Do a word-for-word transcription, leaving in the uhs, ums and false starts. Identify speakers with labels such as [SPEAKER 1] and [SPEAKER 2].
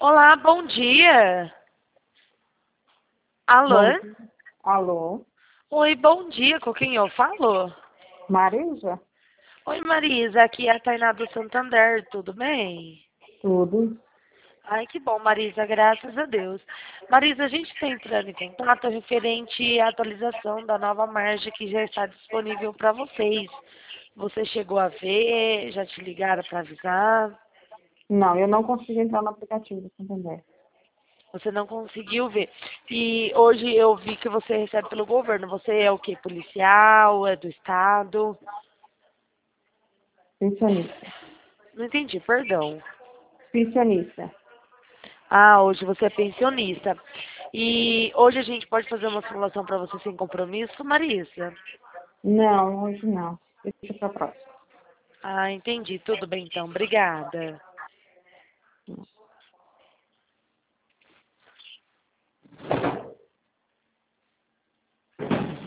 [SPEAKER 1] Olá, bom dia.
[SPEAKER 2] Bom
[SPEAKER 1] Alô?
[SPEAKER 2] dia. Alô,
[SPEAKER 1] Oi, bom dia. Com quem eu falo?
[SPEAKER 2] Marisa?
[SPEAKER 1] Oi, Marisa. Aqui é a Tainá do Santander. Tudo bem?
[SPEAKER 2] Tudo.
[SPEAKER 1] Ai, que bom, Marisa. Graças a Deus. Marisa, a gente está entrando em contato referente à atualização da nova margem que já está disponível para vocês. Você chegou a ver? Já te ligaram para avisar?
[SPEAKER 2] Não, eu não consigo entrar no aplicativo do Santander.
[SPEAKER 1] Você não conseguiu ver. E hoje eu vi que você recebe pelo governo. Você é o quê? Policial? É do Estado?
[SPEAKER 2] Pensionista.
[SPEAKER 1] Não entendi, perdão.
[SPEAKER 2] Pensionista.
[SPEAKER 1] Ah, hoje você é pensionista. E hoje a gente pode fazer uma simulação para você sem compromisso, Marisa?
[SPEAKER 2] Não, hoje não. Deixa pra próxima.
[SPEAKER 1] Ah, entendi. Tudo bem então. Obrigada.